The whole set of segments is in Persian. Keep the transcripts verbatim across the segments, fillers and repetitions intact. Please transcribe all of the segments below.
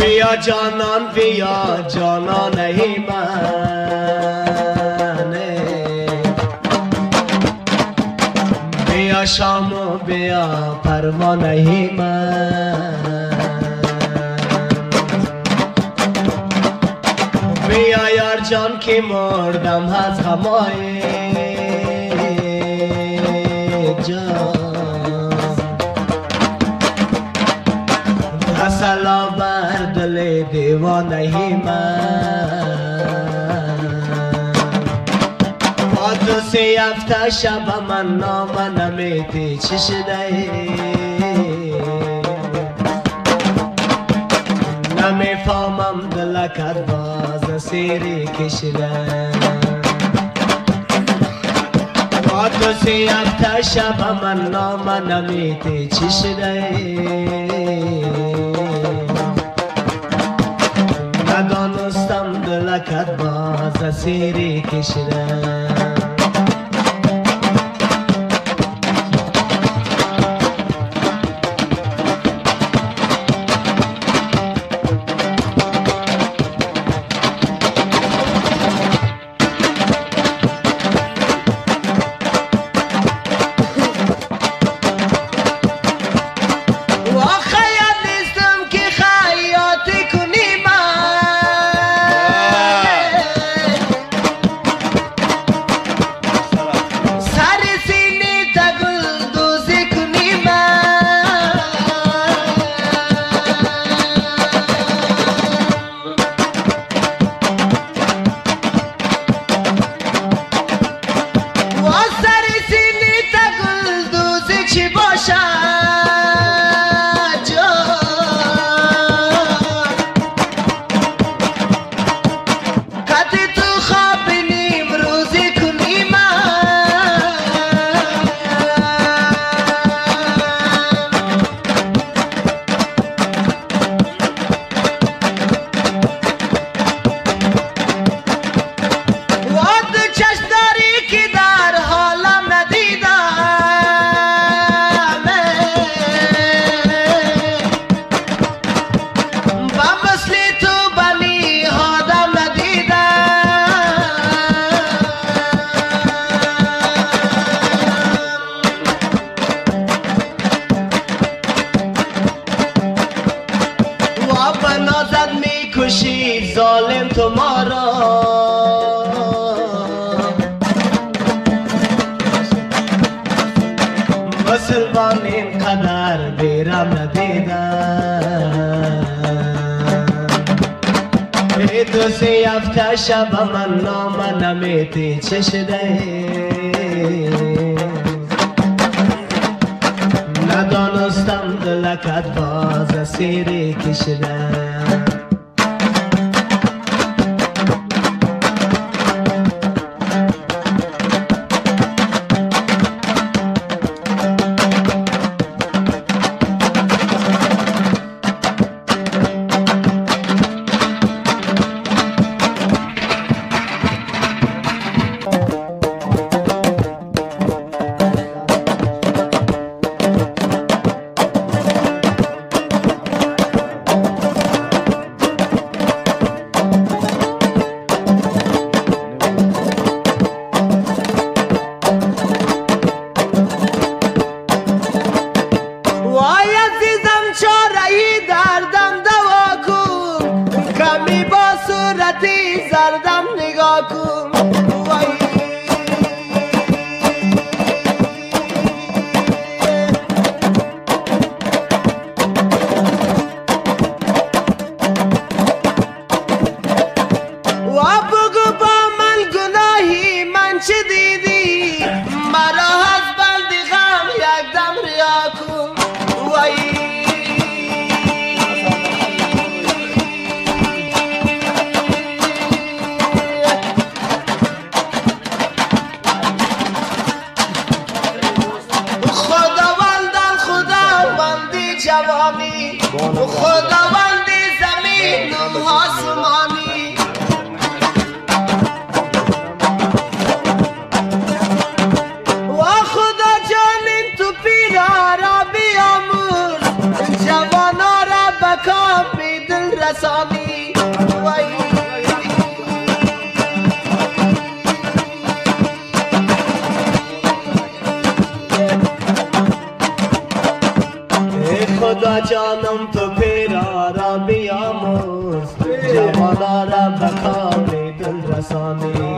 بیا جانان بیا جانان من، بیا شام و بیا پروانه من، بیا یار جان که مردم از غمای جان، تسلا بر دل دیوانه من. با دو سه هفته شب من نام نمیتی چی شده، نمیفهمم دلکت باز سیری کشیده. با دو سه هفته شب من نام نمیتی چی شده، ندانستم دلکت باز سیری کشیده. کشید ظالم تو ما را، مسلمان اینقدر بیرم ندیدم. دو سه هفته شب من نام نمیتی چه شده، ندانستم دلکت باز سیری کشیده. زردم نگاه کن و بگو با من گناهی من چه دیدی، مرا از بند غم یک دم ریا کن. وای جوانی خداوند زمین و آسمانی، و خدا جانین تو پیرا را بیاموز، جوانا را به کام دل رسان. بیا جانم تو پیرا را بیاموز جوانا را به کار دل رسانی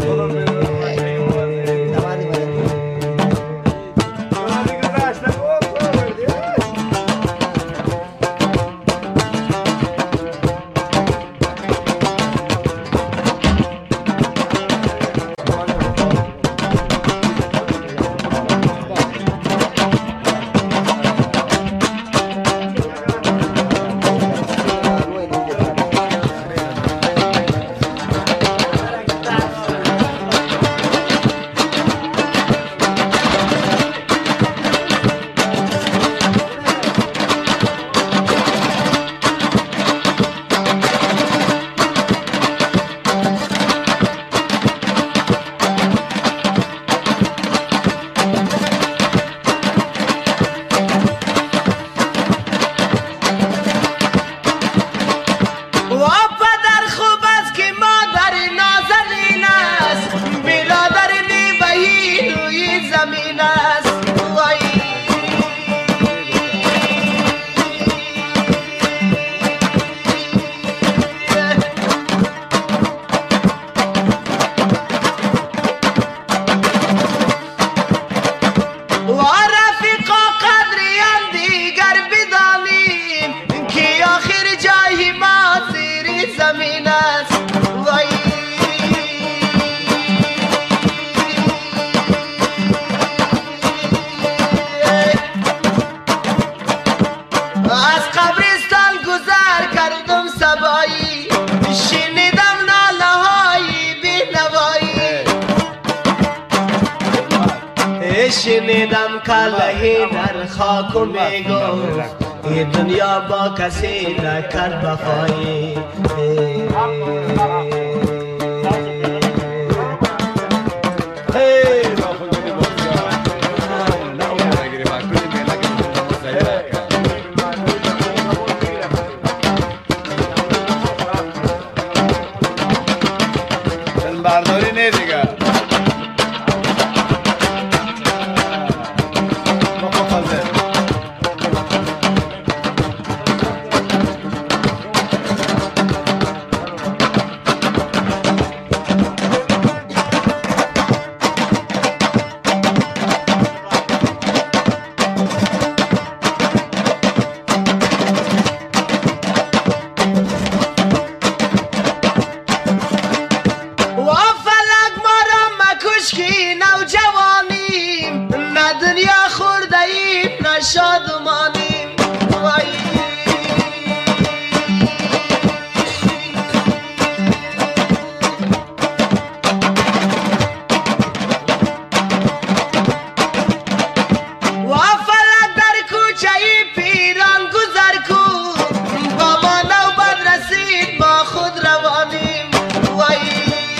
شنیدم کلهی در خاک و میگفت این دنیا با کسی نکرد وفایی برداری نه دیگه شادمانیم وای و فلک در کوچه پیران گذر کو با ما نوبت رسید با خود روانیم وای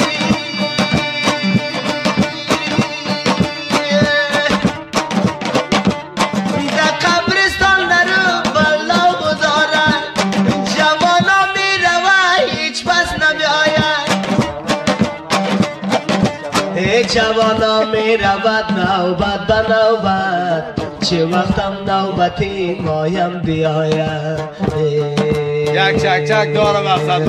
جوانا می رود نوبت به نوبت چه وقتم نوبتی مایم بیاید یک چک چک دارم اصلا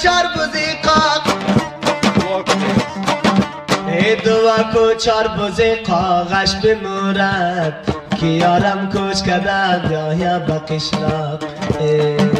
چار بوزی قاق ای دوا کو چار بوزی قاقش بمورد که یارم کوچ کده دایا بقشلاق